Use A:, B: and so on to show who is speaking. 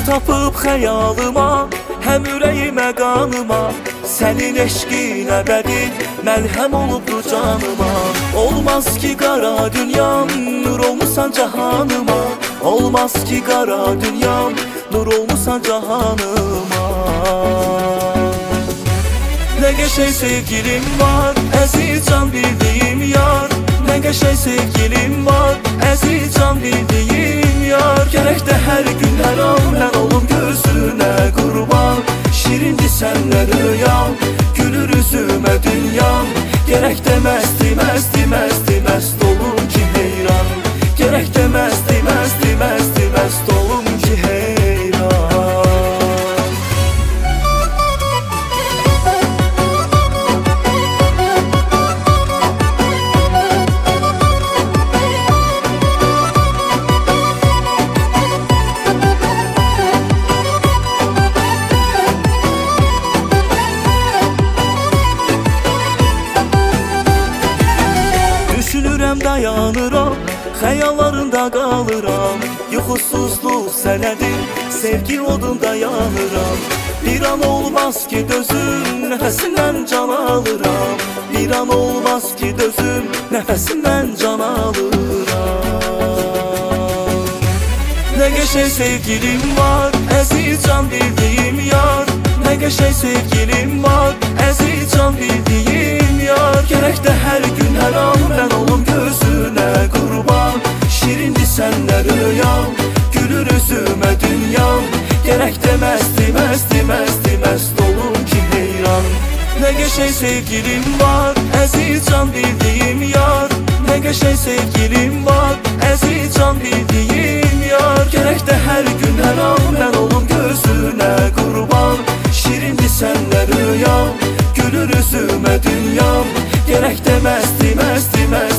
A: tapıb xəyalıma, həm ürəyimə qanıma. Sənin eşqin əbədi məlhəm olubdur canıma. Olmaz ki qara dünyam, nur olmusan cahanıma. Olmaz ki qara dünyam, nur olmusan cahanıma. Nə qəşəng sevgilim var, əziz can bildiyim yar. Nə qəşəng sevgilim var, əziz can bildiyim yar. Gərək də hər gün hər an mən olum gözünə qurban. Şirindir sənlə rüyam, gülür üzümə dünyam. Gərək də məsti, məsti, məsti, məst olum ki heyran. Gərək də məsti, məsti, məsti, məst olum ki heyran. Düşünürəm, dayanıram, xəyallarında qalıram. Yuxusuzluq sənədir, sevgi odunda yanıram. Bir an olmaz ki dözüm, nəfəsindən can alıram. Bir an olmaz ki dözüm, nəfəsindən can alıram. Nə qəşəng sevgilim var, əziz can bildiyim yar. Nə qəşəng sevgilim var, əziz can bildiyim yar. Gərək də hər gün hər an mən olum gözünə qurban. Şirindir sənlə rüyam, gülür üzümə dünyam. Gərək də məsti, məsti, məsti, məst olum ki heyran. Nə qəşəng sevgilim var, əziz can bildiyim yar. Nə qəşəng sevgilim var, əziz can bildiyim yar. Gərək də hər gün hər an mən olum gözünə qurban. Şirindir sənlə rüyam, gülür üzümə dünyam. Gərək də məsti, məsti, məsti